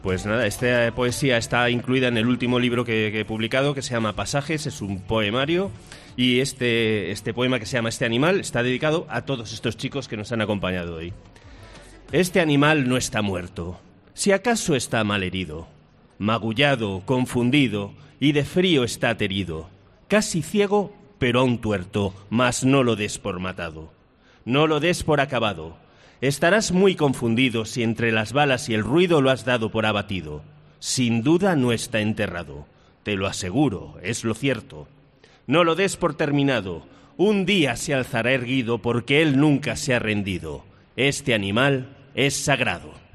Pues nada, esta poesía está incluida en el último libro que he publicado, que se llama Pasajes, es un poemario, y este poema que se llama Este animal está dedicado a todos estos chicos que nos han acompañado hoy. Este animal no está muerto, si acaso está malherido, magullado, confundido, y de frío está aterido, casi ciego, pero aún tuerto, mas no lo des por matado, no lo des por acabado. Estarás muy confundido si entre las balas y el ruido lo has dado por abatido. Sin duda no está enterrado, te lo aseguro, es lo cierto. No lo des por terminado, un día se alzará erguido porque él nunca se ha rendido. Este animal es sagrado.